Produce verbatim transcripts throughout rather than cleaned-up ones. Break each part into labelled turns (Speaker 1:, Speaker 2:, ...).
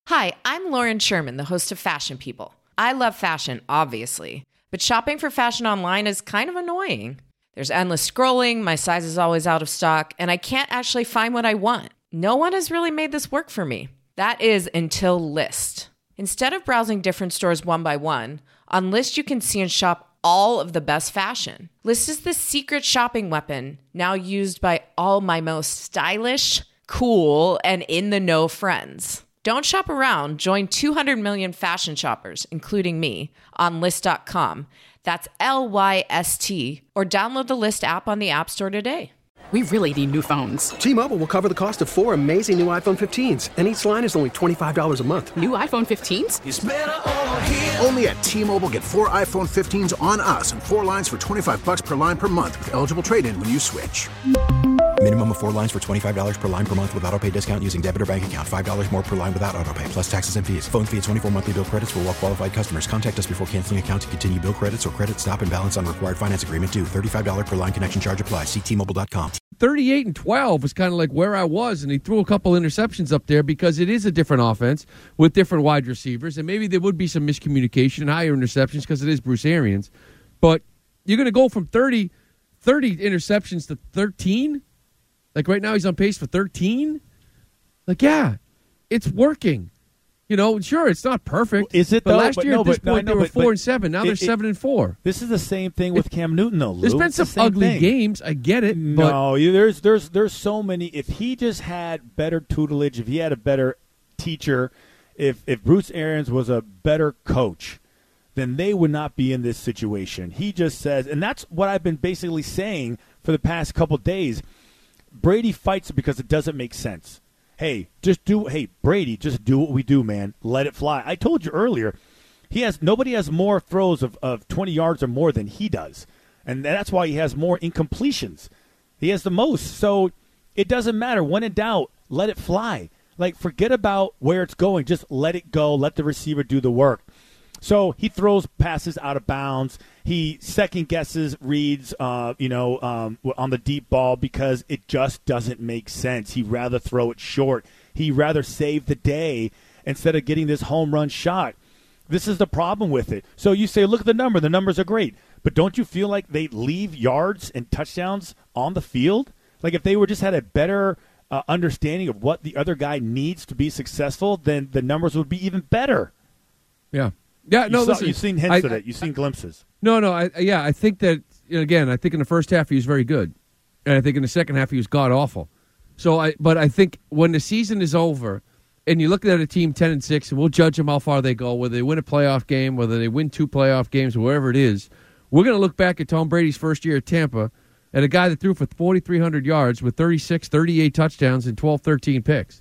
Speaker 1: Hi, I'm Lauren Sherman, the host of Fashion People. I love fashion, obviously, but shopping for fashion online is kind of annoying. There's endless scrolling, my size is always out of stock, and I can't actually find what I want. No one has really made this work for me. That is until Lyst. Instead of browsing different stores one by one, on Lyst you can see and shop all of the best fashion. Lyst is the secret shopping weapon, now used by all my most stylish, cool, and in-the-know friends. Don't shop around. Join two hundred million fashion shoppers, including me, on Lyst dot com. That's L Y S T. Or download the Lyst app on the App Store today.
Speaker 2: We really need new phones.
Speaker 3: T-Mobile will cover the cost of four amazing new iPhone fifteens, and each line is only twenty-five dollars a month.
Speaker 2: New iPhone fifteens?
Speaker 4: It's better over here. Only at T-Mobile, get four iPhone fifteens on us and four lines for twenty-five dollars per line per month with eligible trade-in when you switch.
Speaker 5: Minimum of four lines for twenty-five dollars per line per month with autopay discount using debit or bank account. five dollars more per line without autopay, plus taxes and fees. Phone fee at twenty-four monthly bill credits for well-qualified customers. Contact us before canceling account to continue bill credits or credit stop and balance on required finance agreement due. thirty-five dollars per line connection charge applies. See T Mobile dot com.
Speaker 6: thirty-eight and twelve was kind of like where I was, and he threw a couple interceptions up there because it is a different offense with different wide receivers, and maybe there would be some miscommunication and higher interceptions because it is Bruce Arians. But you're going to go from thirty, thirty interceptions to thirteen? Like right now he's on pace for thirteen? Like, yeah, it's working. You know, sure, it's not perfect.
Speaker 7: Is it,
Speaker 6: but
Speaker 7: though?
Speaker 6: last
Speaker 7: But
Speaker 6: year
Speaker 7: no,
Speaker 6: at this
Speaker 7: but- no,
Speaker 6: point
Speaker 7: no,
Speaker 6: they were
Speaker 7: but-
Speaker 6: four
Speaker 7: but
Speaker 6: and seven. Now
Speaker 7: it-
Speaker 6: they're
Speaker 7: it-
Speaker 6: seven and four.
Speaker 7: This is the same thing with Cam Newton, though, Lou.
Speaker 6: There's been
Speaker 7: It's the
Speaker 6: some
Speaker 7: same
Speaker 6: ugly
Speaker 7: thing.
Speaker 6: games. I get it. But
Speaker 7: No, you- there's there's there's so many. If he just had better tutelage, if he had a better teacher, if if Bruce Arians was a better coach, then they would not be in this situation. He just says, and that's what I've been basically saying for the past couple days. Brady fights because it doesn't make sense. Hey, just do. Hey, Brady, just do what we do, man. Let it fly. I told you earlier, he has nobody has more throws of, of twenty yards or more than he does, and that's why he has more incompletions. He has the most. So it doesn't matter. When in doubt, let it fly. Like, forget about where it's going. Just let it go. Let the receiver do the work. So he throws passes out of bounds. He second guesses reads, uh, you know, um, on the deep ball because it just doesn't make sense. He'd rather throw it short. He'd rather save the day instead of getting this home run shot. This is the problem with it. So you say, look at the number. The numbers are great. But don't you feel like they leave yards and touchdowns on the field? Like if they were just had a better uh, understanding of what the other guy needs to be successful, then the numbers would be even better.
Speaker 6: yeah. Yeah, no,
Speaker 7: you saw,
Speaker 6: listen.
Speaker 7: You've seen hints
Speaker 6: I,
Speaker 7: of it. You've seen glimpses.
Speaker 6: No, no, I, yeah, I think that, you know, again, I think in the first half he was very good. And I think in the second half he was god-awful. So, I, but I think when the season is over and you're looking at a team ten and six, and we'll judge them how far they go, whether they win a playoff game, whether they win two playoff games, wherever it is, we're going to look back at Tom Brady's first year at Tampa at a guy that threw for forty-three hundred yards with thirty-six, thirty-eight touchdowns and twelve, thirteen picks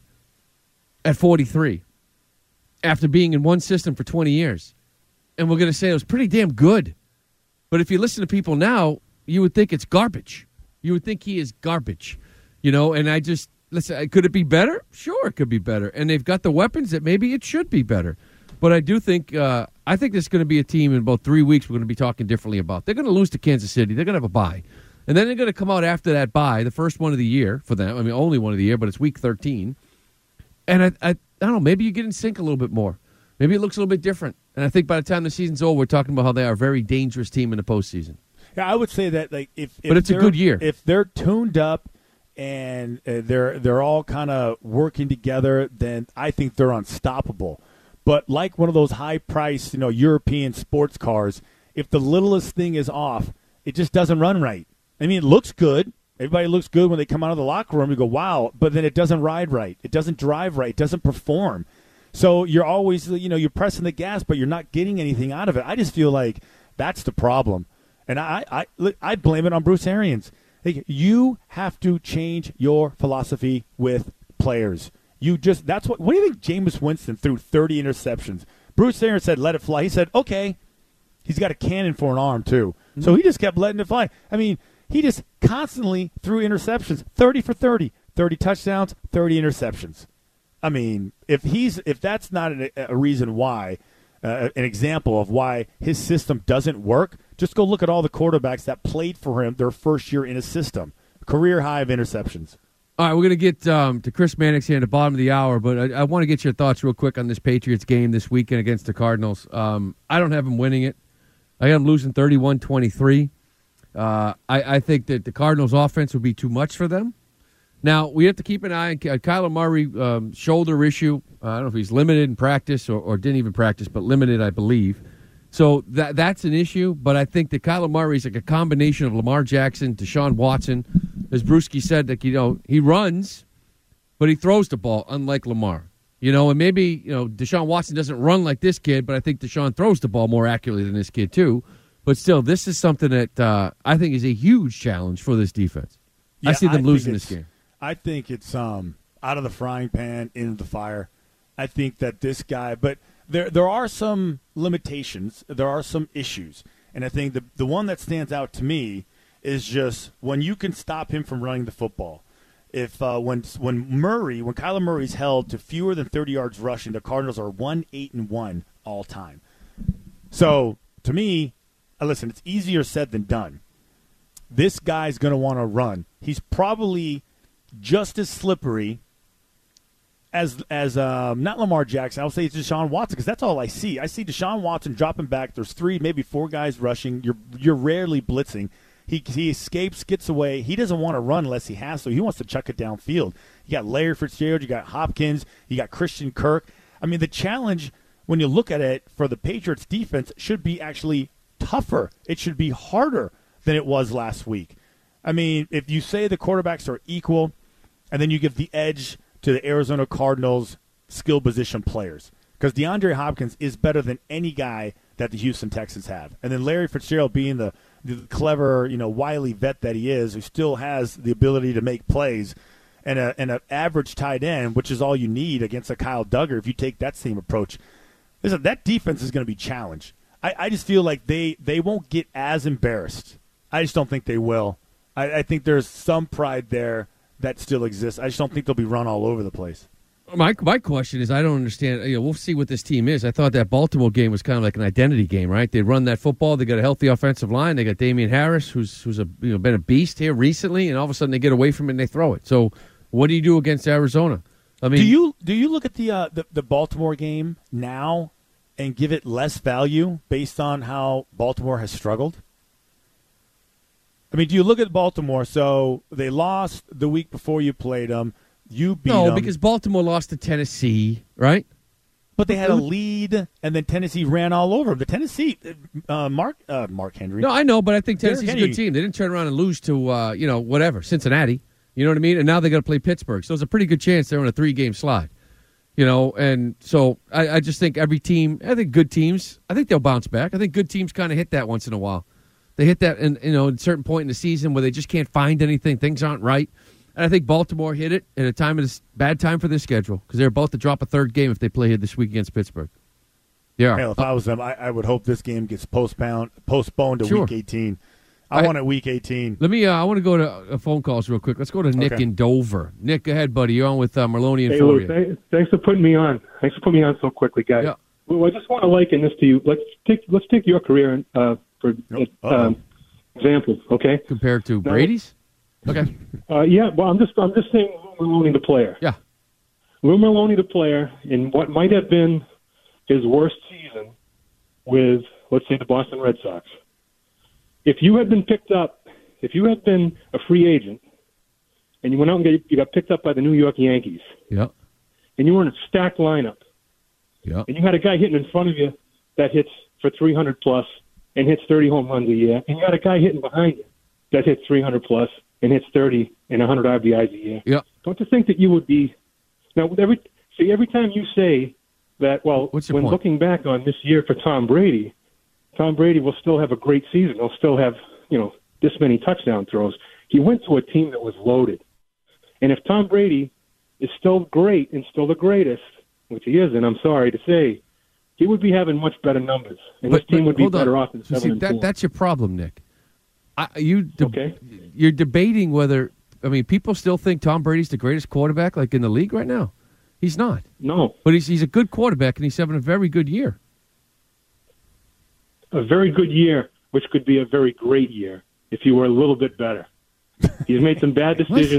Speaker 6: at forty-three after being in one system for twenty years. And we're going to say it was pretty damn good. But if you listen to people now, you would think it's garbage. You would think he is garbage. You know, and I just, listen, could it be better? Sure, it could be better. And they've got the weapons that maybe it should be better. But I do think, uh, I think there's going to be a team in about three weeks we're going to be talking differently about. They're going to lose to Kansas City. They're going to have a bye. And then they're going to come out after that bye, the first one of the year for them. I mean, only one of the year, but it's week thirteen. And I, I, I don't know, maybe you get in sync a little bit more. Maybe it looks a little bit different. And I think by the time the season's over, we're talking about how they are a very dangerous team in the postseason.
Speaker 7: Yeah, I would say that like if, if
Speaker 6: But it's a
Speaker 7: they're-
Speaker 6: good year.
Speaker 7: If they're tuned up and uh, they're they're all kind of working together, then I think they're unstoppable. But like one of those high priced, you know, European sports cars, if the littlest thing is off, it just doesn't run right. I mean, it looks good. Everybody looks good when they come out of the locker room. You go, wow, but then it doesn't ride right. It doesn't drive right. It doesn't perform. So you're always, you know, you're pressing the gas, but you're not getting anything out of it. I just feel like that's the problem. And I, I, I blame it on Bruce Arians. Like, you have to change your philosophy with players. You just, that's what, what do you think Jameis Winston threw thirty interceptions? Bruce Arians said, let it fly. He said, okay. He's got a cannon for an arm, too. Mm-hmm. So he just kept letting it fly. I mean, he just constantly threw interceptions, thirty for thirty, thirty touchdowns, thirty interceptions. I mean, if he's if that's not a, a reason why, uh, an example of why his system doesn't work, just go look at all the quarterbacks that played for him their first year in his system. Career high of interceptions.
Speaker 6: All right, we're going to get um, to Chris Mannix here at the bottom of the hour, but I, I want to get your thoughts real quick on this Patriots game this weekend against the Cardinals. Um, I don't have them winning it. I got them losing thirty-one twenty-three. Uh, I, I think that the Cardinals' offense would be too much for them. Now, we have to keep an eye on Kyler Murray um, shoulder issue. Uh, I don't know if he's limited in practice or, or didn't even practice, but limited, I believe. So that that's an issue, but I think that Kyler Murray is like a combination of Lamar Jackson, Deshaun Watson. As Brewski said, that you know he runs, but he throws the ball, unlike Lamar. You know, and maybe you know Deshaun Watson doesn't run like this kid, but I think Deshaun throws the ball more accurately than this kid too. But still, this is something that uh, I think is a huge challenge for this defense.
Speaker 7: Yeah,
Speaker 6: I see them
Speaker 7: I
Speaker 6: losing this game.
Speaker 7: I think it's um, out of the frying pan into the fire. I think that this guy, but there there are some limitations. There are some issues. And I think the the one that stands out to me is just when you can stop him from running the football. If uh, when when Murray, when Kyler Murray's held to fewer than thirty yards rushing, the Cardinals are one eight and one all time. So to me, uh, listen, it's easier said than done. This guy's going to want to run. He's probably just as slippery as as um, not Lamar Jackson. I'll say it's Deshaun Watson because that's all I see. I see Deshaun Watson dropping back. There's three, maybe four guys rushing. You're you're rarely blitzing. He he escapes, gets away. He doesn't want to run unless he has to. He wants to chuck it downfield. You got Larry Fitzgerald. You got Hopkins. You got Christian Kirk. I mean, the challenge when you look at it for the Patriots defense should be actually tougher. It should be harder than it was last week. I mean, if you say the quarterbacks are equal, and then you give the edge to the Arizona Cardinals skill position players, because DeAndre Hopkins is better than any guy that the Houston Texans have. And then Larry Fitzgerald being the, the clever, you know, wily vet that he is, who still has the ability to make plays, and a and an average tight end, which is all you need against a Kyle Duggar if you take that same approach. Listen, that defense is going to be challenged. I, I just feel like they, they won't get as embarrassed. I just don't think they will. I, I think there's some pride there that still exists. I just don't think they'll be run all over the place.
Speaker 6: My my question is, I don't understand. You know, we'll see what this team is. I thought that Baltimore game was kind of like an identity game, right? They run that football. They got a healthy offensive line. They got Damian Harris, who's who's a you know been a beast here recently, and all of a sudden they get away from it and they throw it. So, what do you do against Arizona? I mean,
Speaker 7: do you do you look at the uh, the, the Baltimore game now and give it less value based on how Baltimore has struggled? I mean, do you look at Baltimore? So they lost the week before you played them. You beat
Speaker 6: no,
Speaker 7: them.
Speaker 6: because Baltimore lost to Tennessee, right?
Speaker 7: But they had a lead, and then Tennessee ran all over them. The Tennessee, uh, Mark uh, Mark Henry.
Speaker 6: No, I know, but I think
Speaker 7: Derrick
Speaker 6: Tennessee's a
Speaker 7: Henry.
Speaker 6: good team. They didn't turn around and lose to, uh, you know, whatever, Cincinnati. You know what I mean? And now they got to play Pittsburgh. So there's a pretty good chance they're on a three-game slide. You know, and so I, I just think every team, I think good teams, I think they'll bounce back. I think good teams kind of hit that once in a while. They hit that, in, you know, at a certain point in the season where they just can't find anything. Things aren't right. And I think Baltimore hit it at a time of this bad time for their schedule because they're about to drop a third game if they play here this week against Pittsburgh. Yeah.
Speaker 7: Hell, if I was them, I, I would hope this game gets postponed postponed to
Speaker 6: Sure.
Speaker 7: week eighteen. I, I want it week eighteen.
Speaker 6: Let me. Uh, I want to go to uh, phone calls real quick. Let's go to Nick
Speaker 7: Okay.
Speaker 6: in Dover. Nick, go ahead, buddy. You're on with uh, Merloni and
Speaker 8: Hey, Lou,
Speaker 6: Foria.
Speaker 8: th- thanks for putting me on. Thanks for putting me on so quickly, guys.
Speaker 6: Yeah.
Speaker 8: Lou, I just want to liken this to you. Let's take let's take your career uh, for
Speaker 7: Uh-oh.
Speaker 8: um, example, okay?
Speaker 6: Compared to
Speaker 8: No.
Speaker 6: Brady's? Okay.
Speaker 8: Uh, yeah, well, I'm just I'm just saying Lou Merloni, the player.
Speaker 6: Yeah.
Speaker 8: Lou Merloni, the player, in what might have been his worst season with, let's say, the Boston Red Sox. If you had been picked up, if you had been a free agent, and you went out and get, you got picked up by the New York Yankees,
Speaker 6: Yeah.
Speaker 8: and you were in a stacked lineup,
Speaker 6: Yeah.
Speaker 8: and you had a guy hitting in front of you that hits for three hundred plus and hits thirty home runs a year, and you got a guy hitting behind you that hits three hundred plus and hits thirty and one hundred R B Is a year.
Speaker 6: Yeah.
Speaker 8: Don't you think that you would be now? Every see every time you say that, well,
Speaker 6: What's your
Speaker 8: when
Speaker 6: point?
Speaker 8: looking back on this year for Tom Brady, Tom Brady will still have a great season. He'll still have you know this many touchdown throws. He went to a team that was loaded, and if Tom Brady is still great and still the greatest, which he is, and I'm sorry to say, he would be having much better numbers, and
Speaker 6: But-
Speaker 8: this team
Speaker 6: but
Speaker 8: would be
Speaker 6: hold on.
Speaker 8: better off than
Speaker 6: So
Speaker 8: seven
Speaker 6: see,
Speaker 8: and
Speaker 6: that,
Speaker 8: four.
Speaker 6: that's your problem, Nick. I, you de-
Speaker 8: Okay.
Speaker 6: You're debating whether, I mean, people still think Tom Brady's the greatest quarterback like in the league right now. He's not.
Speaker 8: No,
Speaker 6: But he's he's a good quarterback, and he's having a very good year.
Speaker 8: a very good year, which could be a very great year if you were a little bit better. He's made some bad decisions. He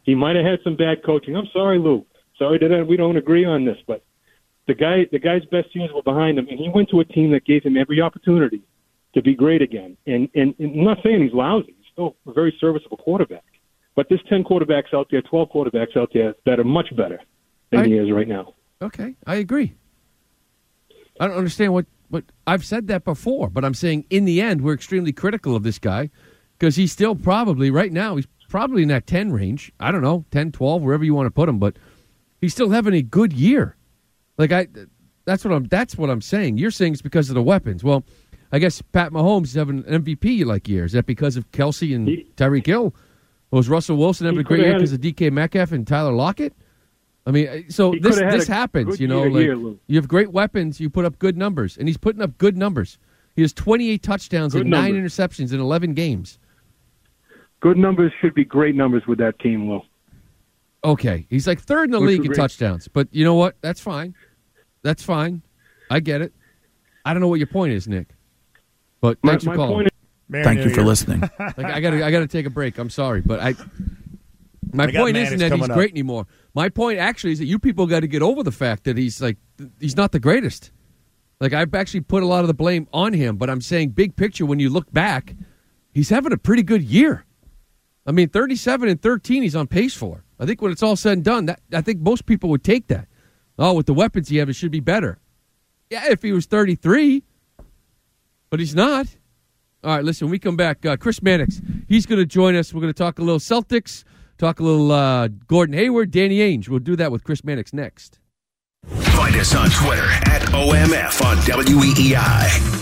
Speaker 8: He might have had some bad coaching. I'm sorry, Lou. Sorry that we don't agree on this, but the guy, the guy's best years were behind him, and he went to a team that gave him every opportunity to be great again. And, and, and I'm not saying he's lousy. He's still a very serviceable quarterback. But there's ten quarterbacks out there, twelve quarterbacks out there that are much better than
Speaker 6: I,
Speaker 8: he is right now.
Speaker 6: Okay, I agree. I don't understand what, what I've said that before, but I'm saying in the end we're extremely critical of this guy because he's still probably, right now, he's probably in that ten range. I don't know, ten, twelve, wherever you want to put him, but he's still having a good year. Like I, that's what I'm. That's what I'm saying. You're saying it's because of the weapons. Well, I guess Pat Mahomes is having an M V P like year. Is that because of Kelsey and he, Tyreek Hill? Or was Russell Wilson having a great year because of D K Metcalf and Tyler Lockett? I mean, so this this happens. You know, like
Speaker 8: year,
Speaker 6: you have great weapons, you put up good numbers, and he's putting up good numbers. He has twenty-eight touchdowns
Speaker 8: good
Speaker 6: and
Speaker 8: numbers.
Speaker 6: nine interceptions in eleven games.
Speaker 8: Good numbers should be great numbers with that team, Will.
Speaker 6: Okay, he's like third in the
Speaker 8: Which
Speaker 6: league in
Speaker 8: great.
Speaker 6: touchdowns, but you know what? That's fine. That's fine. I get it. I don't know what your point is, Nick. But
Speaker 8: My,
Speaker 6: thanks for
Speaker 8: my
Speaker 6: calling.
Speaker 8: point is,
Speaker 9: Thank you for listening.
Speaker 6: Like, I got I got to take a break. I'm sorry, but I. My
Speaker 7: I got
Speaker 6: point
Speaker 7: Mannix
Speaker 6: isn't that he's
Speaker 7: coming up.
Speaker 6: great anymore. My point actually is that you people got to get over the fact that he's like he's not the greatest. Like I've actually put a lot of the blame on him, but I'm saying big picture when you look back, he's having a pretty good year. I mean, thirty-seven and thirteen, he's on pace for. I think when it's all said and done, that I think most people would take that. Oh, with the weapons he has, it should be better. Yeah, if he was thirty-three, but he's not. All right, listen, when we come back, uh, Chris Mannix, he's going to join us. We're going to talk a little Celtics, talk a little uh, Gordon Hayward, Danny Ainge. We'll do that with Chris Mannix next.
Speaker 10: Find us on Twitter at O M F on W E E I.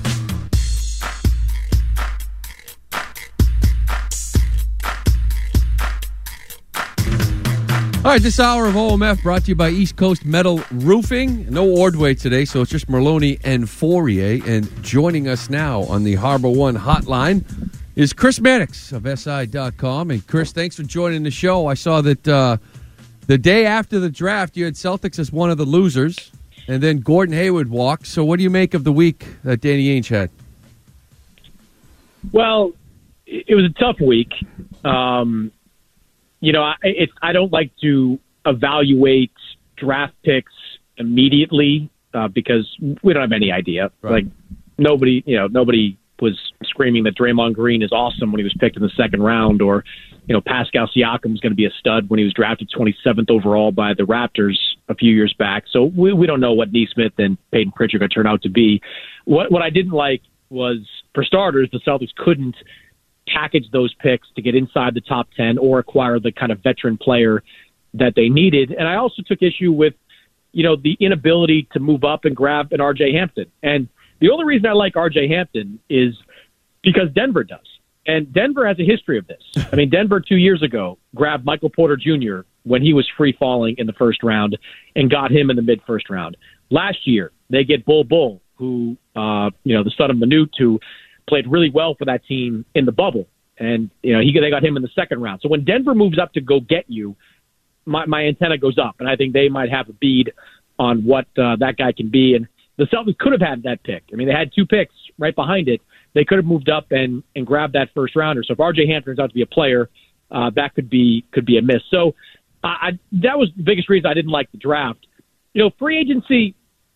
Speaker 6: All right, this hour of O M F brought to you by East Coast Metal Roofing. No Ordway today, so it's just Merloni and Fourier. And joining us now on the Harbor One hotline is Chris Mannix of S I dot com. And Chris, thanks for joining the show. I saw that uh, the day after the draft, you had Celtics as one of the losers, and then Gordon Hayward walked. So what do you make of the week that Danny Ainge had?
Speaker 11: Well, it was a tough week. Um You know, I, it's, I don't like to evaluate draft picks immediately uh, because we don't have any idea.
Speaker 6: Right.
Speaker 11: Like nobody, you know, nobody was screaming that Draymond Green is awesome when he was picked in the second round, or you know, Pascal Siakam is going to be a stud when he was drafted twenty-seventh overall by the Raptors a few years back. So we, we don't know what Neesmith and Peyton Pritchard are going to turn out to be. What what I didn't like was, for starters, the Celtics couldn't package those picks to get inside the top ten or acquire the kind of veteran player that they needed. And I also took issue with, you know, the inability to move up and grab an R J Hampton. And the only reason I like R J Hampton is because Denver does. And Denver has a history of this. I mean, Denver two years ago grabbed Michael Porter Junior when he was free falling in the first round and got him in the mid first round. Last year, they get Bol Bol, who, uh, you know, the son of Manute, who played really well for that team in the bubble. And, you know, he they got him in the second round. So when Denver moves up to go get you, my, my antenna goes up. And I think they might have a bead on what uh, that guy can be. And the Celtics could have had that pick. I mean, they had two picks right behind it. They could have moved up and, and grabbed that first rounder. So if R J Hampton turns out to be a player, uh, that could be could be a miss. So uh, I, that was the biggest reason I didn't like the draft. You know, free agency,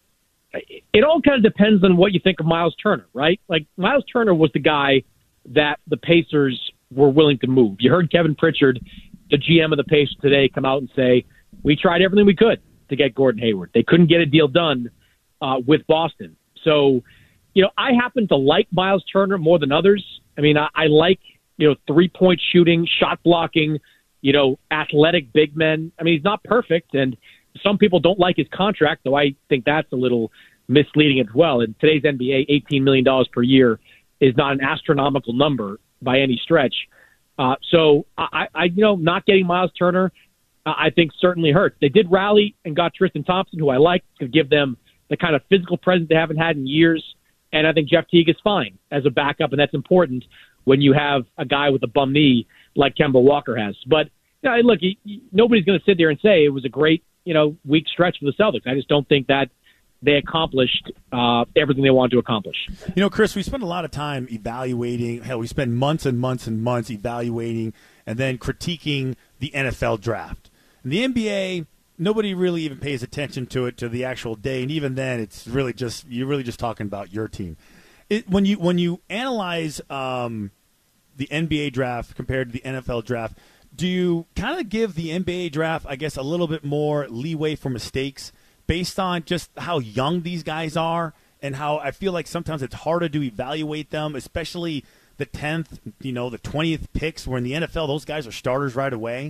Speaker 11: it all kind of depends on what you think of Miles Turner, right? Like, Miles Turner was the guy that the Pacers were willing to move. You heard Kevin Pritchard, the G M of the Pacers today, come out and say, we tried everything we could to get Gordon Hayward. They couldn't get a deal done uh, with Boston. So, you know, I happen to like Miles Turner more than others. I mean, I, I like, you know, three-point shooting, shot blocking, you know, athletic big men. I mean, he's not perfect, and some people don't like his contract, though I think that's a little misleading as well. In today's N B A, eighteen million dollars per year is not an astronomical number by any stretch. Uh, so, I, I, you know, not getting Miles Turner, uh, I think certainly hurts. They did rally and got Tristan Thompson, who I like, to give them the kind of physical presence they haven't had in years. And I think Jeff Teague is fine as a backup, and that's important when you have a guy with a bum knee like Kemba Walker has. But, you know, look, he, he, nobody's going to sit there and say it was a great, you know, weak stretch for the Celtics. I just don't think that they accomplished uh, everything they wanted to accomplish.
Speaker 7: You know, Chris, we spend a lot of time evaluating. Hell, we spend months and months and months evaluating and then critiquing the N F L draft. In the N B A, nobody really even pays attention to it to the actual day, and even then, it's really just you're really just talking about your team. It, when you when you analyze um, the N B A draft compared to the N F L draft, do you kind of give the N B A draft, I guess, a little bit more leeway for mistakes based on just how young these guys are and how I feel like sometimes it's harder to evaluate them, especially the tenth, you know, the twentieth picks, where in the N F L those guys are starters right away?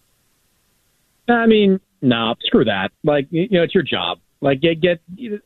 Speaker 11: I mean, no, screw that. Like, you know, it's your job. Like, get, get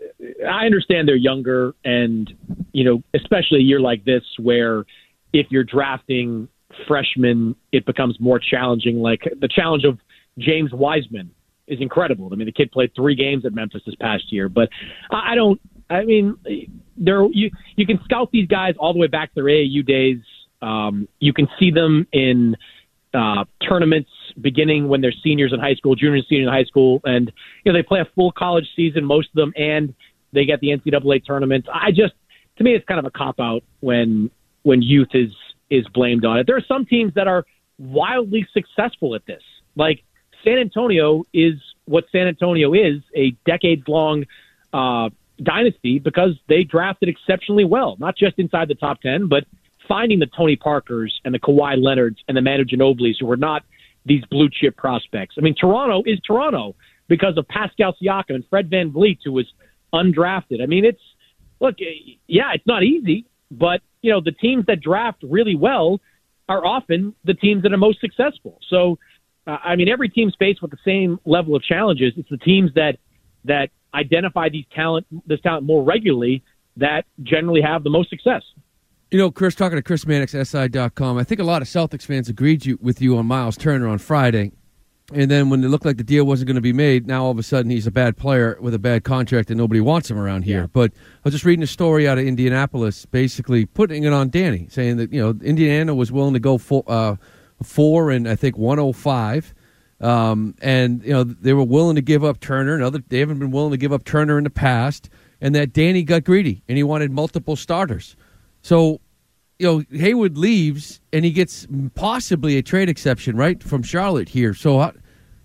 Speaker 11: I understand they're younger, and, you know, especially a year like this where if you're drafting freshmen, it becomes more challenging. Like, the challenge of James Wiseman is incredible. I mean, the kid played three games at Memphis this past year, but I don't, I mean, there you you can scout these guys all the way back to their A A U days. Um, you can see them in uh, tournaments beginning when they're seniors in high school, juniors, seniors in high school, and you know they play a full college season, most of them, and they get the N C double A tournaments. I just, to me, it's kind of a cop out when when youth is is blamed on it. There are some teams that are wildly successful at this, like San Antonio is what San Antonio is, a decades long uh, dynasty because they drafted exceptionally well, not just inside the top ten, but finding the Tony Parkers and the Kawhi Leonards and the Manu Ginobilis who were not these blue chip prospects. I mean, Toronto is Toronto because of Pascal Siakam and Fred VanVleet, who was undrafted. I mean, it's, look, yeah, it's not easy, but, you know, the teams that draft really well are often the teams that are most successful. So, uh, I mean, every team's faced with the same level of challenges. It's the teams that that identify these talent, this talent more regularly that generally have the most success.
Speaker 6: You know, Chris, talking to Chris Mannix, S I dot com, I think a lot of Celtics fans agreed you, with you on Miles Turner on Friday. And then when it looked like the deal wasn't going to be made, now all of a sudden he's a bad player with a bad contract and nobody wants him around here. Yeah. But I was just reading a story out of Indianapolis, basically putting it on Danny, saying that, you know, Indiana was willing to go for, uh, four and I think one oh five. Um, and, you know, they were willing to give up Turner. And other, they haven't been willing to give up Turner in the past. And that Danny got greedy and he wanted multiple starters. So, you know, Hayward leaves, and he gets possibly a trade exception, right, from Charlotte here. So I,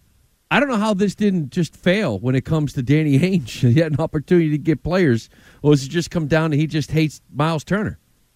Speaker 6: I don't know how this didn't just fail when it comes to Danny Ainge. He had an opportunity to get players. Or does it just come down to he just hates Miles Turner?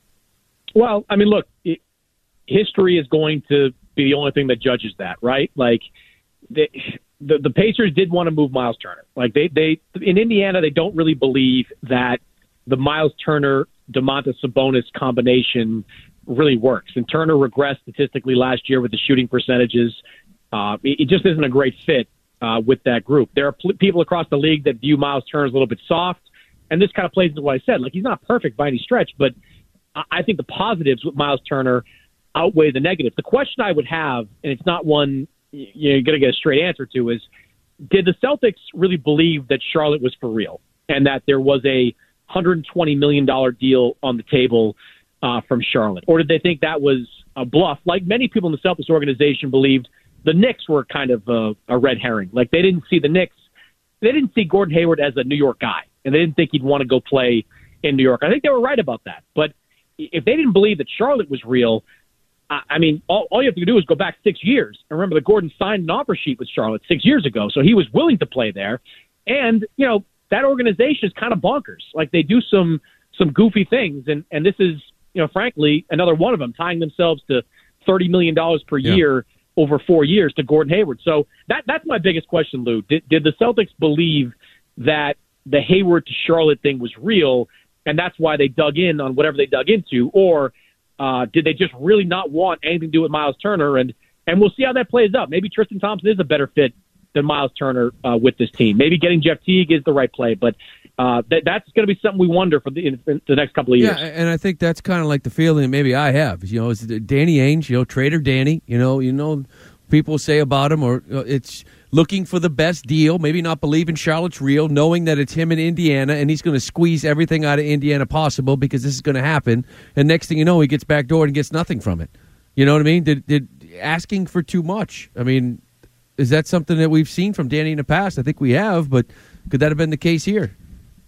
Speaker 11: Well, I mean, look, it, history is going to be the only thing that judges that, right? Like, the, the, the Pacers did want to move Miles Turner. Like, they, they in Indiana, they don't really believe that the Miles Turner Domantas Sabonis combination really works. And Turner regressed statistically last year with the shooting percentages. Uh, it, it just isn't a great fit uh, with that group. There are pl- people across the league that view Miles Turner as a little bit soft, and this kind of plays into what I said. Like, he's not perfect by any stretch, but I, I think the positives with Miles Turner outweigh the negatives. The question I would have, and it's not one you're going to get a straight answer to, is did the Celtics really believe that Charlotte was for real and that there was a one hundred twenty million dollars deal on the table uh, from Charlotte? Or did they think that was a bluff? Like many people in the Celtics organization believed the Knicks were kind of a, a red herring. Like they didn't see the Knicks. They didn't see Gordon Hayward as a New York guy, and they didn't think he'd want to go play in New York. I think they were right about that. But if they didn't believe that Charlotte was real, I, I mean, all, all you have to do is go back six years. And remember that Gordon signed an offer sheet with Charlotte six years ago, so he was willing to play there. And, you know, that organization is kind of bonkers. Like they do some some goofy things, and, and this is, you know, frankly, another one of them, tying themselves to thirty million dollars per yeah. year over four years to Gordon Hayward. So that that's my biggest question, Lou. Did, did the Celtics believe that the Hayward to Charlotte thing was real, and that's why they dug in on whatever they dug into, or uh, did they just really not want anything to do with Miles Turner? And and we'll see how that plays out. Maybe Tristan Thompson is a better fit than Miles Turner uh, with this team. Maybe getting Jeff Teague is the right play, but uh, th- that's going to be something we wonder for the, in, in the next couple of years.
Speaker 6: Yeah, and I think that's kind of like the feeling maybe I have. You know, is Danny Ainge, you know, Trader Danny. You know, you know, people say about him, or you know, it's looking for the best deal. Maybe not believing Charlotte's real, knowing that it's him in Indiana, and he's going to squeeze everything out of Indiana possible because this is going to happen. And next thing you know, he gets backdoored and gets nothing from it. You know what I mean? Did, did asking for too much? I mean. Is that something that we've seen from Danny in the past? I think we have, but could that have been the case here?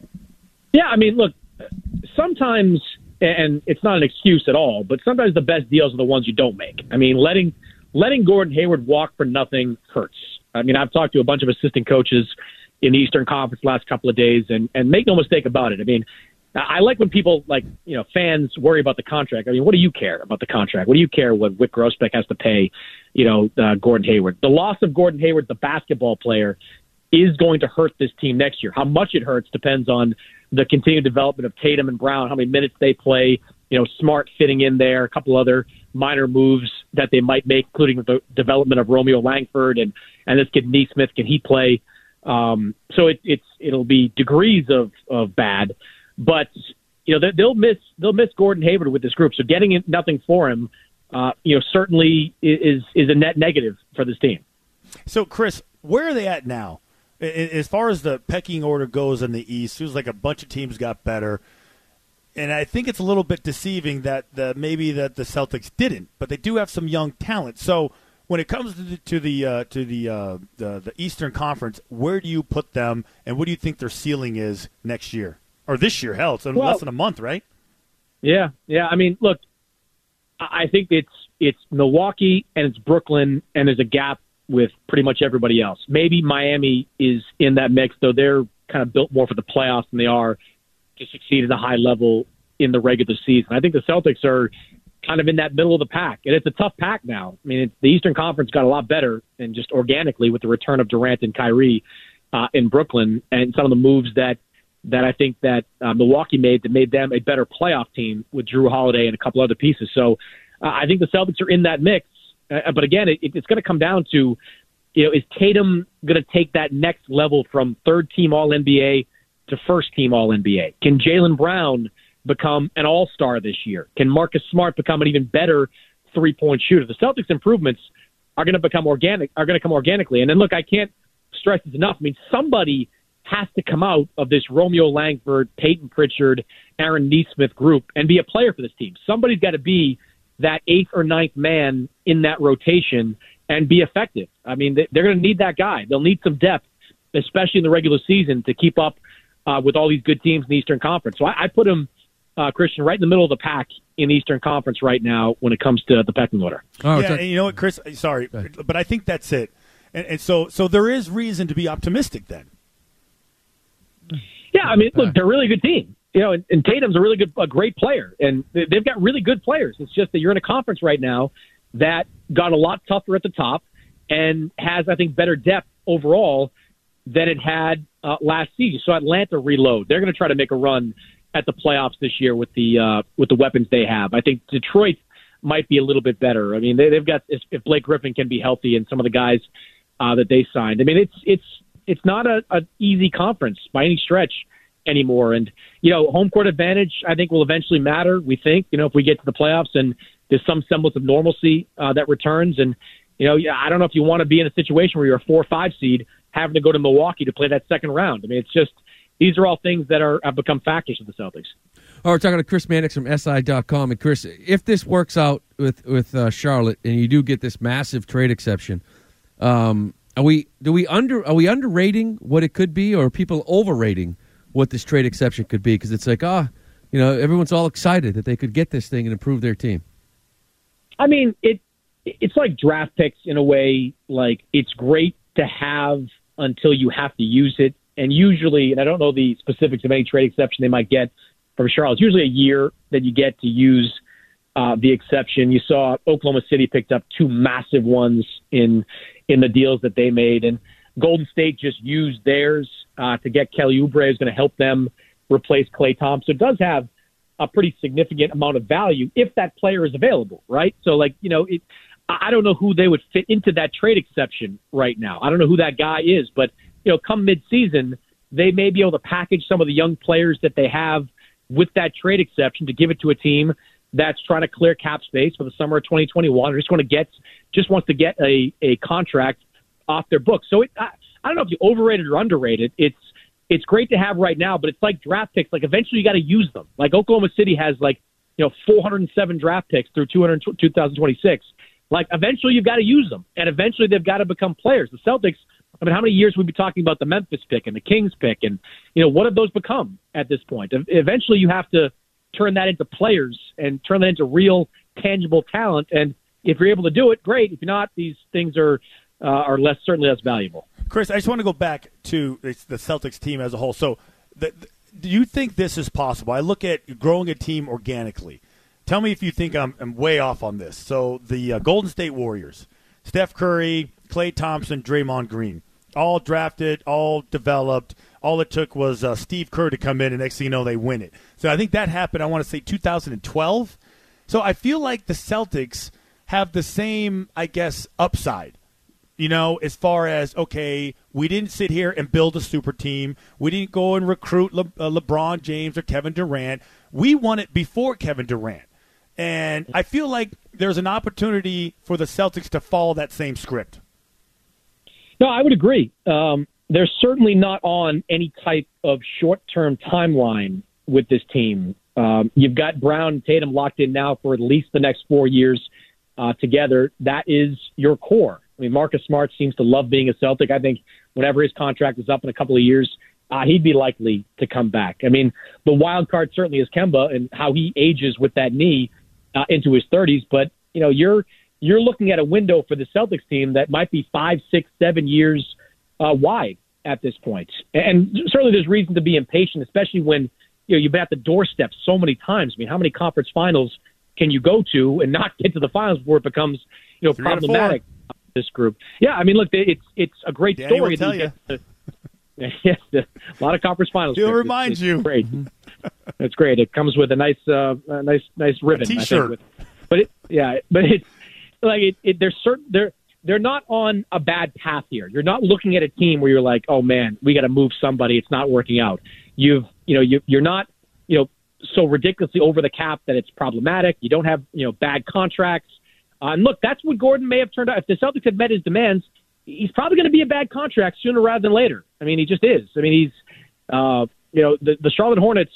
Speaker 11: Yeah, I mean, look, sometimes, and it's not an excuse at all, but sometimes the best deals are the ones you don't make. I mean, letting letting Gordon Hayward walk for nothing hurts. I mean, I've talked to a bunch of assistant coaches in the Eastern Conference the last couple of days, and, and make no mistake about it. I mean, I like when people, like, you know, fans worry about the contract. I mean, what do you care about the contract? What do you care what Wyc Grousbeck has to pay, you know, uh, Gordon Hayward? The loss of Gordon Hayward, the basketball player, is going to hurt this team next year. How much it hurts depends on the continued development of Tatum and Brown, how many minutes they play, you know, Smart fitting in there, a couple other minor moves that they might make, including the development of Romeo Langford and, and this kid Neesmith, can he play? Um, so it, it's it'll be degrees of, of bad. But, you know, they'll miss they'll miss Gordon Hayward with this group. So getting nothing for him, uh, you know, certainly is is a net negative for this team.
Speaker 7: So, Chris, where are they at now? As far as the pecking order goes in the East, it feels like a bunch of teams got better. And I think it's a little bit deceiving that the, maybe that the Celtics didn't, but they do have some young talent. So when it comes to the to the uh, to the, uh, the the Eastern Conference, where do you put them, and what do you think their ceiling is next year? Or this year, hell, it's in
Speaker 11: well,
Speaker 7: less than a month, right?
Speaker 11: Yeah, yeah. I mean, look, I think it's it's Milwaukee and it's Brooklyn, and there's a gap with pretty much everybody else. Maybe Miami is in that mix, though they're kind of built more for the playoffs than they are to succeed at a high level in the regular season. I think the Celtics are kind of in that middle of the pack, and it's a tough pack now. I mean, it's, the Eastern Conference got a lot better, and just organically with the return of Durant and Kyrie uh, in Brooklyn, and some of the moves that that I think that uh, Milwaukee made that made them a better playoff team with Drew Holiday and a couple other pieces. So uh, I think the Celtics are in that mix. Uh, but again, it, it's going to come down to, you know, is Tatum going to take that next level from third team All N B A to first team All N B A? Can Jaylen Brown become an all-star this year? Can Marcus Smart become an even better three-point shooter? The Celtics improvements are going to become organic, are going to come organically. And then look, I can't stress this enough. I mean, somebody has to come out of this Romeo Langford, Peyton Pritchard, Aaron Neesmith group and be a player for this team. Somebody's got to be that eighth or ninth man in that rotation and be effective. I mean, they're going to need that guy. They'll need some depth, especially in the regular season, to keep up uh, with all these good teams in the Eastern Conference. So I, I put them, uh, Christian, right in the middle of the pack in the Eastern Conference right now when it comes to the pecking order.
Speaker 7: Oh, yeah, and you know what, Chris? Sorry, but I think that's it. And, and so, so there is reason to be optimistic then.
Speaker 11: Yeah, I mean, look, they're a really good team. You know, and, and Tatum's a really good, a great player, and they've got really good players. It's just that you're in a conference right now that got a lot tougher at the top and has, I think, better depth overall than it had uh, last season. So Atlanta reload. They're going to try to make a run at the playoffs this year with the uh, with the weapons they have. I think Detroit might be a little bit better. I mean, they, they've got if Blake Griffin can be healthy and some of the guys uh, that they signed. I mean, it's it's. It's not a, a easy conference by any stretch anymore. And, you know, home court advantage, I think, will eventually matter, we think, you know, if we get to the playoffs and there's some semblance of normalcy uh, that returns. And, you know, I don't know if you want to be in a situation where you're a four or five seed having to go to Milwaukee to play that second round. I mean, it's just, these are all things that are have become factors for the Celtics.
Speaker 6: Oh, we're talking to Chris Mannix from S I dot com. And, Chris, if this works out with, with uh, Charlotte and you do get this massive trade exception, um, Are we do we under are we underrating what it could be, or are people overrating what this trade exception could be? Because it's like, ah, oh, you know, everyone's all excited that they could get this thing and improve their team.
Speaker 11: I mean, it it's like draft picks in a way. Like, it's great to have until you have to use it, and usually, and I don't know the specifics of any trade exception they might get from Charlotte. It's usually a year that you get to use uh, the exception. You saw Oklahoma City picked up two massive ones in. in the deals that they made. And Golden State just used theirs uh, to get Kelly Oubre, who's going to help them replace Klay Thompson. It does have a pretty significant amount of value if that player is available, right? So, like, you know, it, I don't know who they would fit into that trade exception right now. I don't know who that guy is, but, you know, come midseason, they may be able to package some of the young players that they have with that trade exception to give it to a team that's trying to clear cap space for the summer of twenty twenty-one, or just want to get, just wants to get a, a contract off their books. So it, I, I don't know if you overrated or underrated. It's it's great to have right now, but it's like draft picks. Like, eventually you got to use them. Like, Oklahoma City has, like, you know, four hundred seven draft picks through two hundred, two thousand twenty-six. Like, eventually you've got to use them, and eventually they've got to become players. The Celtics, I mean, how many years we've been talking about the Memphis pick and the Kings pick, and, you know, what have those become at this point? Eventually you have to turn that into players and turn that into real tangible talent. And, you if you're able to do it, great. If you're not, these things are uh, are less certainly less valuable.
Speaker 7: Chris, I just want to go back to the Celtics team as a whole. So, the, the, do you think this is possible? I look at growing a team organically. Tell me if you think I'm, I'm way off on this. So, the uh, Golden State Warriors, Steph Curry, Klay Thompson, Draymond Green, all drafted, all developed. All it took was uh, Steve Kerr to come in, and next thing you know, they win it. So, I think that happened, I want to say, two thousand twelve. So, I feel like the Celtics have the same, I guess, upside. You know, as far as, okay, we didn't sit here and build a super team. We didn't go and recruit Le- uh, LeBron James or Kevin Durant. We won it before Kevin Durant. And I feel like there's an opportunity for the Celtics to follow that same script.
Speaker 11: No, I would agree. Um, they're certainly not on any type of short-term timeline with this team. Um, you've got Brown and Tatum locked in now for at least the next four years uh, together. That is your core. I mean, Marcus Smart seems to love being a Celtic. I think whenever his contract is up in a couple of years, uh, he'd be likely to come back. I mean, the wild card certainly is Kemba and how he ages with that knee uh, into his thirties. But, you know, you're you're looking at a window for the Celtics team that might be five, six, seven years uh, wide at this point. And certainly there's reason to be impatient, especially when, you know, you've been at the doorstep so many times. I mean, how many conference finals can you go to and not get to the finals before it becomes, you know,
Speaker 7: Three
Speaker 11: problematic? This group. Yeah, I mean, look, it's it's a great
Speaker 7: Danny
Speaker 11: story.
Speaker 7: Will tell you.
Speaker 11: To, yes, a lot of conference finals.
Speaker 7: He'll
Speaker 11: It's,
Speaker 7: remind
Speaker 11: it's
Speaker 7: you.
Speaker 11: Great. It's great. It comes with a nice, uh, a nice, nice ribbon.
Speaker 7: A T-shirt.
Speaker 11: I think, with, but it, yeah, but it's like it, it, they're certain they're they're not on a bad path here. You're not looking at a team where you're like, oh man, we got to move somebody. It's not working out. You've you know you you're not you know so ridiculously over the cap that it's problematic. You don't have you know bad contracts. Uh, and look, that's what Gordon may have turned out. If the Celtics had met his demands, he's probably going to be a bad contract sooner rather than later. I mean, he just is. I mean, he's, uh, you know, the, the Charlotte Hornets,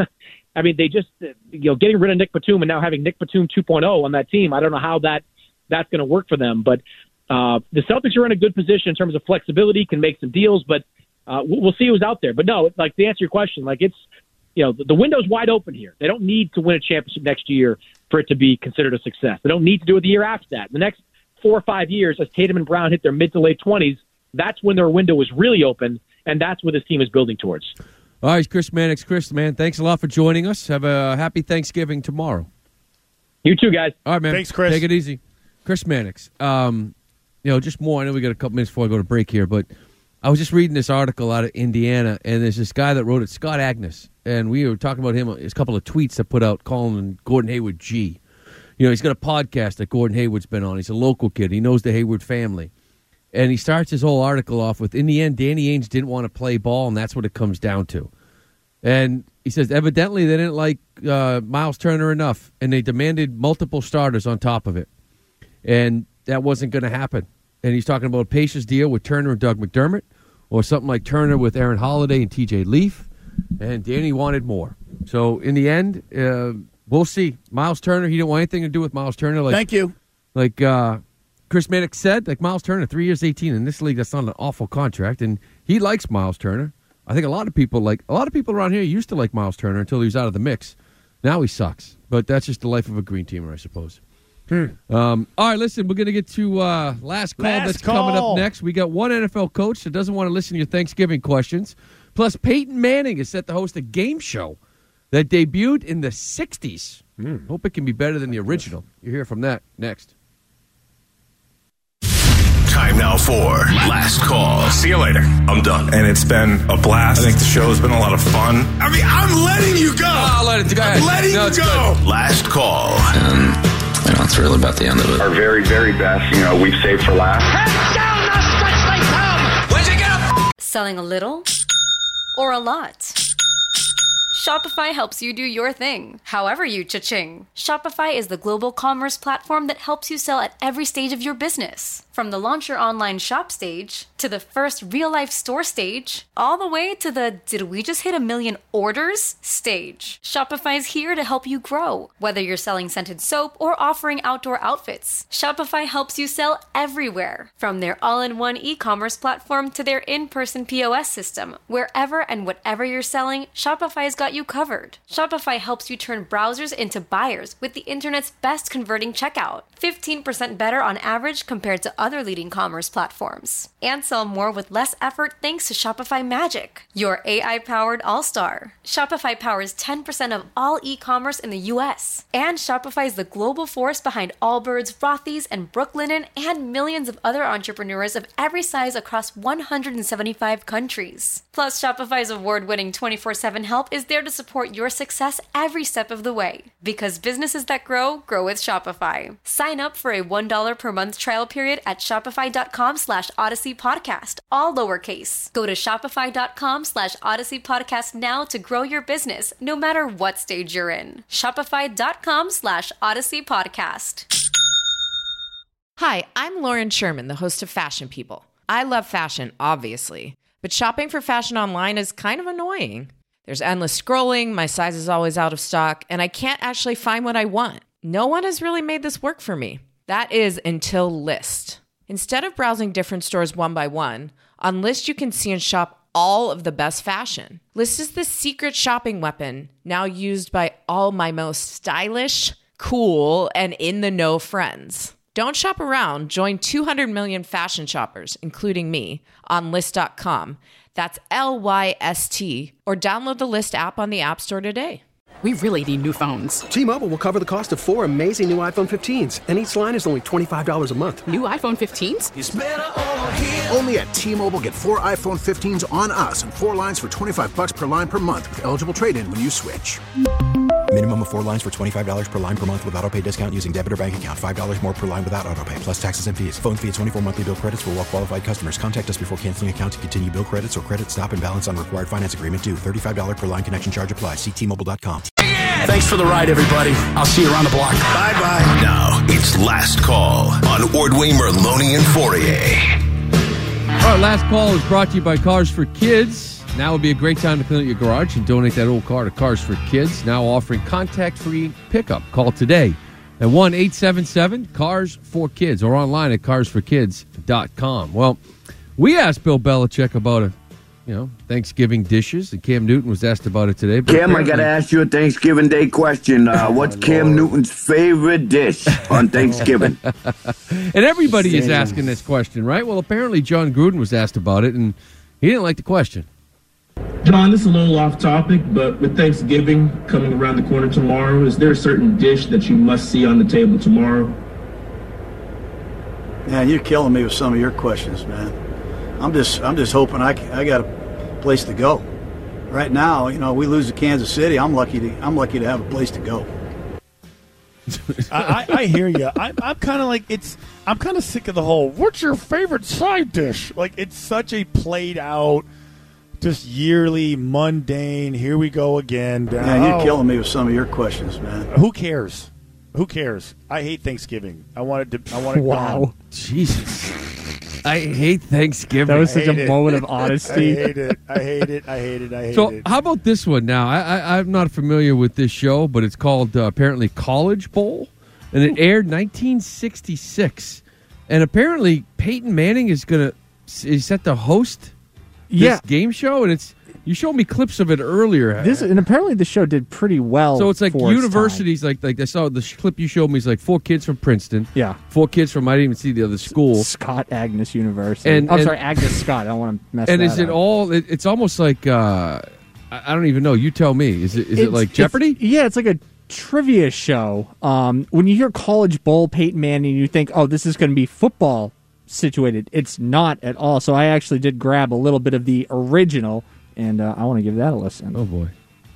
Speaker 11: I mean, they just, you know, getting rid of Nick Batum and now having Nick Batum two point oh on that team, I don't know how that that's going to work for them. But uh, the Celtics are in a good position in terms of flexibility, can make some deals, but uh, we'll see who's out there. But no, like to answer your question, like it's, you know, the, the window's wide open here. They don't need to win a championship next year for it to be considered a success. They don't need to do it the year after that. The next four or five years, as Tatum and Brown hit their mid to late twenties, that's when their window is really open, and that's what this team is building towards.
Speaker 6: All right, Chris Mannix. Chris, man, thanks a lot for joining us. Have a happy Thanksgiving tomorrow.
Speaker 11: You too, guys.
Speaker 6: All right, man.
Speaker 7: Thanks, Chris.
Speaker 6: Take it easy. Chris Mannix. Um, you know, just more. I know we got a couple minutes before I go to break here, but I was just reading this article out of Indiana, and there's this guy that wrote it, Scott Agnes, and we were talking about him, his couple of tweets that put out calling Gordon Hayward G. You know, he's got a podcast that Gordon Hayward's been on. He's a local kid. He knows the Hayward family. And he starts his whole article off with, in the end, Danny Ainge didn't want to play ball, and that's what it comes down to. And he says, evidently they didn't like uh, Miles Turner enough, and they demanded multiple starters on top of it. And that wasn't going to happen. And he's talking about Pace's deal with Turner and Doug McDermott, or something like Turner with Aaron Holiday and T J Leaf. And Danny wanted more. So in the end, uh, we'll see. Miles Turner, he didn't want anything to do with Miles Turner. Like,
Speaker 7: Thank you.
Speaker 6: Like uh, Chris Mannix said, like Miles Turner, three years, eighteen in this league. That's not an awful contract, and he likes Miles Turner. I think a lot of people like a lot of people around here used to like Miles Turner until he was out of the mix. Now he sucks, but that's just the life of a green teamer, I suppose. Hmm. Um, all right, listen, we're going to get to uh, last call
Speaker 7: last
Speaker 6: that's
Speaker 7: call.
Speaker 6: coming up next. We got one N F L coach that doesn't want to listen to your Thanksgiving questions. Plus, Peyton Manning is set to host a game show that debuted in the sixties. Mm. Hope it can be better than the original. You'll hear from that next.
Speaker 10: Time now for Last Call.
Speaker 9: See you later. I'm done. And it's been a blast. I think the show has been a lot of fun.
Speaker 10: I mean, I'm letting you go.
Speaker 6: I'll let it go.
Speaker 10: I'm letting
Speaker 6: no,
Speaker 10: you go.
Speaker 6: Good.
Speaker 10: Last Call.
Speaker 12: Um, you know, it's really about the end of it.
Speaker 13: Our very, very best, you know, we've saved for last.
Speaker 14: Head down, the stretch they come.
Speaker 15: Where'd you get up?
Speaker 16: Selling a little or a lot? Shopify helps you do your thing, however you cha-ching. Shopify is the global commerce platform that helps you sell at every stage of your business. From the launch your online shop stage, to the first real-life store stage, all the way to the did we just hit a million orders stage. Shopify's here to help you grow. Whether you're selling scented soap or offering outdoor outfits, Shopify helps you sell everywhere. From their all-in-one e-commerce platform to their in-person P O S system, wherever and whatever you're selling, Shopify's got got you covered. Shopify helps you turn browsers into buyers with the internet's best converting checkout. fifteen percent better on average compared to other leading commerce platforms. And sell more with less effort thanks to Shopify Magic, your A I-powered all-star. Shopify powers ten percent of all e-commerce in the U S. And Shopify is the global force behind Allbirds, Rothy's, and Brooklinen, and millions of other entrepreneurs of every size across one hundred seventy-five countries. Plus, Shopify's award-winning twenty-four seven help is there to support your success every step of the way. Because businesses that grow, grow with Shopify. Sign up for a one dollar per month trial period at shopify.com slash Odyssey Podcast, all lowercase. Go to shopify.com slash Odyssey Podcast now to grow your business, no matter what stage you're in. Shopify.com slash Odyssey Podcast.
Speaker 1: Hi, I'm Lauren Sherman, the host of Fashion People. I love fashion, obviously, but shopping for fashion online is kind of annoying. There's endless scrolling, my size is always out of stock, and I can't actually find what I want. No one has really made this work for me. That is until Lyst. Instead of browsing different stores one by one, on Lyst you can see and shop all of the best fashion. Lyst is the secret shopping weapon now used by all my most stylish, cool, and in-the-know friends. Don't shop around. Join two hundred million fashion shoppers, including me, on Lyst dot com. That's L Y S T. Or download the Lyst app on the App Store today.
Speaker 2: We really need new phones.
Speaker 3: T-Mobile will cover the cost of four amazing new iPhone fifteens, and each line is only twenty-five dollars a month.
Speaker 2: New iPhone fifteens?
Speaker 4: It's better over here. Only at T-Mobile, get four iPhone fifteens on us and four lines for twenty-five bucks per line per month with eligible trade-in when you switch.
Speaker 5: Minimum of four lines for twenty-five dollars per line per month with autopay discount using debit or bank account. five dollars more per line without autopay, plus taxes and fees. Phone fee at twenty-four monthly bill credits for well-qualified customers. Contact us before canceling account to continue bill credits or credit stop and balance on required finance agreement due. thirty-five dollars per line connection charge applies. See T Mobile dot com.
Speaker 10: Thanks for the ride, everybody. I'll see you around the block. Bye-bye. Now, it's Last Call on Ordway, Merloni, and Fourier.
Speaker 6: All right, Last Call is brought to you by Cars for Kids. Now would be a great time to clean out your garage and donate that old car to Cars for Kids, now offering contact-free pickup. Call today at one eight seven seven cars for kids or online at cars for kids dot com. Well, we asked Bill Belichick about a You know, Thanksgiving dishes, and Cam Newton was asked about it today. But
Speaker 15: Cam, I got to ask you a Thanksgiving Day question. Uh, what's oh, Cam Newton's favorite dish on Thanksgiving?
Speaker 6: And everybody Same. is asking this question, right? Well, apparently John Gruden was asked about it, and he didn't like the question.
Speaker 17: John, this is a little off topic, but with Thanksgiving coming around the corner tomorrow, is there a certain dish that you must see on the table tomorrow?
Speaker 18: Man, you're killing me with some of your questions, man. I'm just, I'm just hoping I, I got a place to go. Right now, you know, we lose to Kansas City. I'm lucky to, I'm lucky to have a place to go.
Speaker 7: I, I, I hear you. I, I'm kind of like it's. I'm kind of sick of the whole. What's your favorite side dish? Like it's such a played out, just yearly mundane. Here we go again.
Speaker 18: Man, you're
Speaker 7: oh.
Speaker 18: killing me with some of your questions, man.
Speaker 7: Who cares? Who cares? I hate Thanksgiving. I wanted to. I wanted.
Speaker 6: Wow,
Speaker 7: gone.
Speaker 6: Jesus. I hate Thanksgiving.
Speaker 19: That was such a
Speaker 7: it.
Speaker 19: moment of honesty.
Speaker 7: I hate it. I hate it. I hate it. I hate
Speaker 6: so,
Speaker 7: it.
Speaker 6: So, how about this one now? I, I, I'm not familiar with this show, but it's called uh, apparently College Bowl, and it aired nineteen sixty-six. And apparently, Peyton Manning is gonna is set to host this
Speaker 19: yeah.
Speaker 6: game show, and it's. You showed me clips of it earlier.
Speaker 19: This and apparently the show did pretty well.
Speaker 6: So it's like
Speaker 19: for
Speaker 6: universities, like like I saw the clip you showed me is like four kids from Princeton.
Speaker 19: Yeah,
Speaker 6: four kids from I didn't even see the other school.
Speaker 19: Scott Agnes University.
Speaker 6: And,
Speaker 19: I'm
Speaker 6: and,
Speaker 19: sorry, Agnes Scott. I don't want to mess.
Speaker 6: And
Speaker 19: that
Speaker 6: is it
Speaker 19: up.
Speaker 6: all? It, it's almost like uh, I, I don't even know. You tell me. Is it is
Speaker 19: it's,
Speaker 6: it like Jeopardy?
Speaker 19: It's, yeah, it's like a trivia show. Um, when you hear College Bowl, Peyton Manning, you think, oh, this is going to be football situated. It's not at all. So I actually did grab a little bit of the original. And uh, I want to give that a listen.
Speaker 6: Oh, boy.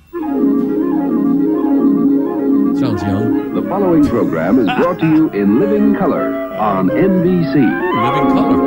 Speaker 6: Sounds young.
Speaker 20: The following program is brought to you in living color on N B C.
Speaker 6: Living color.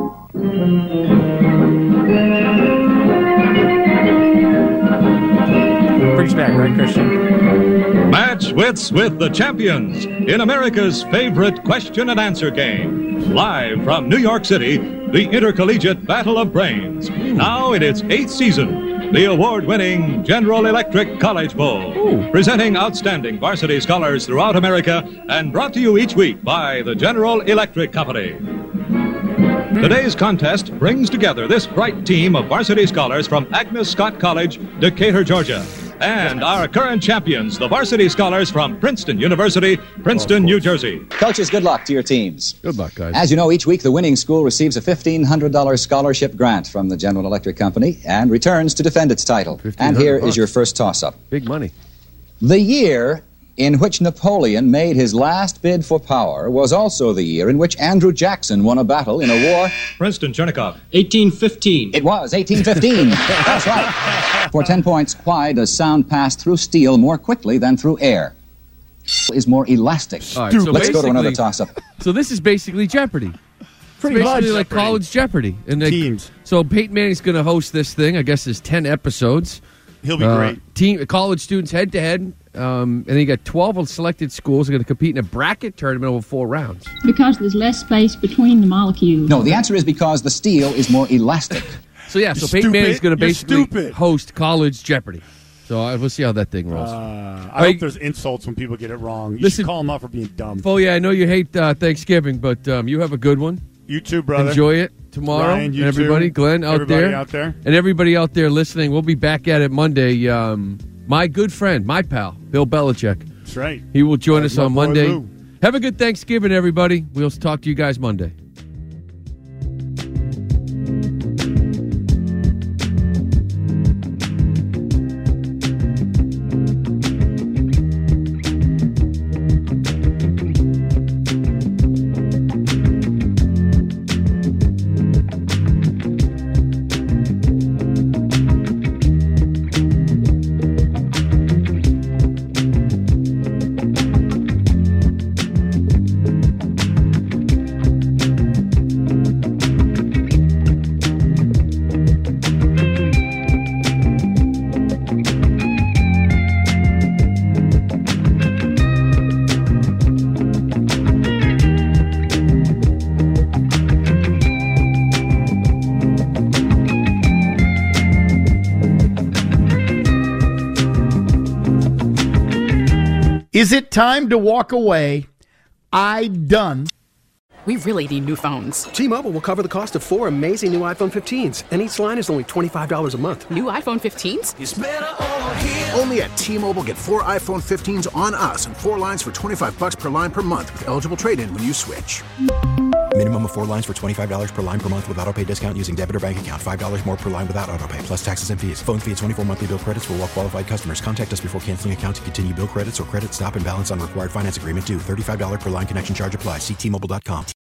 Speaker 19: Brings back, right, Christian?
Speaker 21: Match wits with the champions in America's favorite question and answer game. Live from New York City, the Intercollegiate Battle of Brains. Now in its eighth season, the award-winning General Electric College Bowl. Ooh. Presenting outstanding varsity scholars throughout America and brought to you each week by the General Electric Company. Today's contest brings together this bright team of varsity scholars from Agnes Scott College, Decatur, Georgia. And our current champions, the varsity scholars from Princeton University, Princeton, New Jersey.
Speaker 8: Coaches, good luck to your teams.
Speaker 6: Good luck, guys.
Speaker 8: As you know, each week the winning school receives a fifteen hundred dollars scholarship grant from the General Electric Company and returns to defend its title. And here is your first toss-up.
Speaker 6: Big money.
Speaker 8: The year in which Napoleon made his last bid for power was also the year in which Andrew Jackson won a battle in a war.
Speaker 21: Princeton, Chernikov.
Speaker 8: eighteen fifteen. It was eighteen fifteen. That's right. For ten points, why does sound pass through steel more quickly than through air? Is more elastic.
Speaker 6: All right, so
Speaker 8: Let's go to another toss-up.
Speaker 6: So this is basically Jeopardy.
Speaker 8: Pretty
Speaker 6: it's basically
Speaker 8: much.
Speaker 6: like
Speaker 8: Jeopardy.
Speaker 6: college Jeopardy. And they,
Speaker 7: Teams.
Speaker 6: So Peyton Manning's going to host this thing. I guess there's ten episodes.
Speaker 7: He'll be
Speaker 6: Uh,
Speaker 7: great.
Speaker 6: Team college students head to head, um, and then you got twelve selected schools are going to compete in a bracket tournament over four rounds.
Speaker 22: Because there's less space between the molecules.
Speaker 8: No, the answer is because the steel is more elastic.
Speaker 6: So yeah, so
Speaker 8: You're
Speaker 6: Peyton
Speaker 8: stupid.
Speaker 6: Manning's going to
Speaker 8: You're
Speaker 6: basically
Speaker 8: stupid.
Speaker 6: host college Jeopardy. So uh, we'll see how that thing rolls.
Speaker 7: Uh,
Speaker 6: All
Speaker 7: I
Speaker 6: right.
Speaker 7: hope there's insults when people get it wrong. You
Speaker 6: Listen-
Speaker 7: should call them out for being dumb.
Speaker 6: Oh yeah, I know you hate uh, Thanksgiving, but um, you have a good one.
Speaker 7: You too, brother.
Speaker 6: Enjoy it tomorrow.
Speaker 7: Ryan, you
Speaker 6: and everybody,
Speaker 7: too.
Speaker 6: Glenn out
Speaker 7: Everybody
Speaker 6: there,
Speaker 7: out there.
Speaker 6: and everybody out there listening. We'll be back at it Monday. Um, my good friend, my pal, Bill Belichick.
Speaker 7: That's right.
Speaker 6: He will join
Speaker 7: That's
Speaker 6: us
Speaker 7: my
Speaker 6: on
Speaker 7: boy
Speaker 6: Monday.
Speaker 7: Lou.
Speaker 6: Have a good Thanksgiving, everybody. We'll talk to you guys Monday.
Speaker 23: Is it time to walk away? I done.
Speaker 2: We really need new phones.
Speaker 3: T-Mobile will cover the cost of four amazing new iPhone fifteens, and each line is only twenty-five dollars a month.
Speaker 2: New iPhone fifteens?
Speaker 4: Only at T-Mobile, get four iPhone fifteens on us and four lines for twenty-five bucks per line per month with eligible trade-in when you switch.
Speaker 5: Minimum of four lines for twenty-five dollars per line per month with autopay discount using debit or bank account. five dollars more per line without autopay, plus taxes and fees. Phone fee at twenty-four monthly bill credits for well-qualified customers. Contact us before canceling account to continue bill credits or credit stop and balance on required finance agreement due. thirty-five dollars per line connection charge applies. See T Mobile dot com.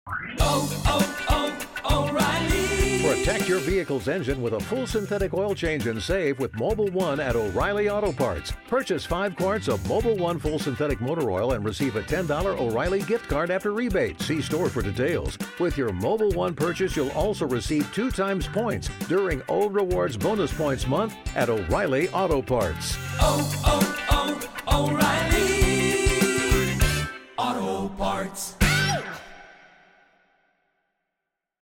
Speaker 24: Protect your vehicle's engine with a full synthetic oil change and save with Mobile One at O'Reilly Auto Parts. Purchase five quarts of Mobile One full synthetic motor oil and receive a ten dollars O'Reilly gift card after rebate. See store for details. With your Mobile One purchase, you'll also receive two times points during O Rewards Bonus Points Month at O'Reilly Auto Parts.
Speaker 14: Oh, oh, oh, O'Reilly Auto Parts.